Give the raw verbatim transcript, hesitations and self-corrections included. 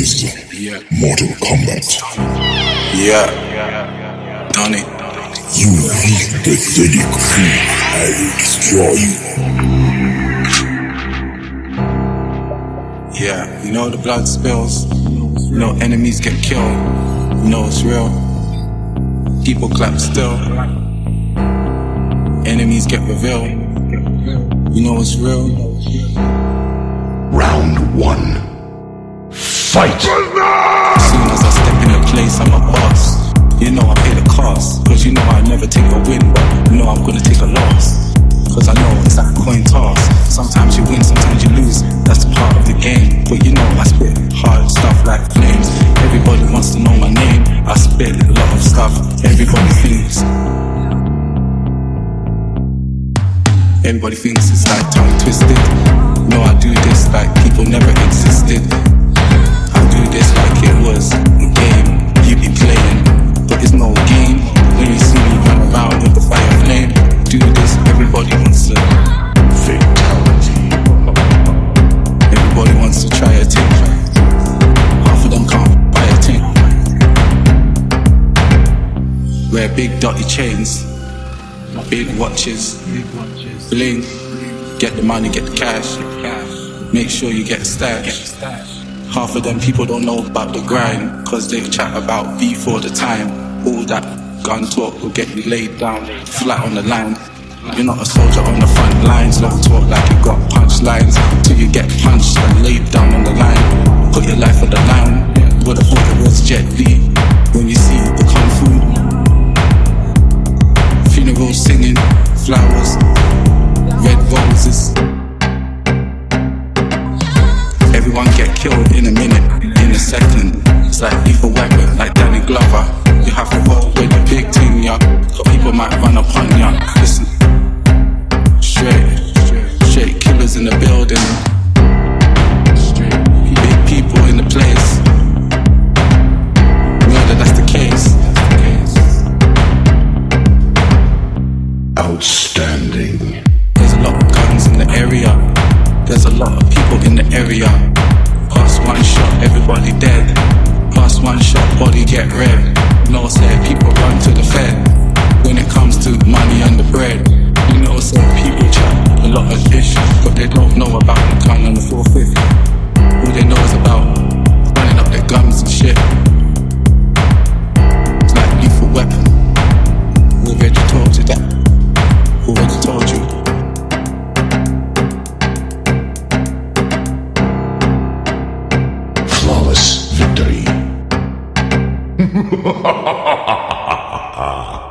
is Yeah. Mortal Kombat. Yeah. Done it. You weak, pathetic fool. I will destroy you. Yeah. You know the blood spills. You know enemies get killed. You know it's real. People clap still. Enemies get revealed. You know it's real. Round one. Fight! As soon as I step in a place, I'm a boss. You know I pay the cost, cause you know I never take a win, but you know I'm gonna take a loss. Cause I know it's like a coin toss. Sometimes you win, sometimes you lose. That's part of the game. But you know I spit hard stuff like flames. Everybody wants to know my name. I spit a lot of stuff. Everybody thinks. Everybody thinks it's like tongue twisted. No, I do this like people never existed. I do this like it was a game you be playing, but it's no game when you see me run around with the fire flame. Do this, everybody wants to Fatality. Everybody wants to try a thing. Half of them can't buy a thing. Wear big dotty chains, big watches, bling. Get the money, get the cash. Make sure you get a stash. Half of them people don't know about the grind, cause they chat about beef all the time. All that gun talk will get you laid down flat on the line. You're not a soldier on the front lines. Don't talk like you got punchlines till you get punched and laid down on the line. Put your life on the line. Would have thought it was Jet Li when you see the kung fu. Funeral singing, flowers, red roses. Everyone get killed in a minute, in a second. It's like lethal weapon, like Danny Glover. You have to roll with a big thing, yeah. But people might run upon ya. Listen, straight, straight killers in the building. Big people in the place. We know that that's the case. Outstanding. There's a lot of guns in the area. There's a lot of people in the area. Pass one shot, everybody dead. Pass one shot, body get red. No say people run to the Fed when it comes to money and the bread. You know say people chat a lot of ish, but they don't know about the gun and the four fifty. All they know is about running up their guns and shit. It's like lethal weapon. Already told you that. Already told you. Flawless victory.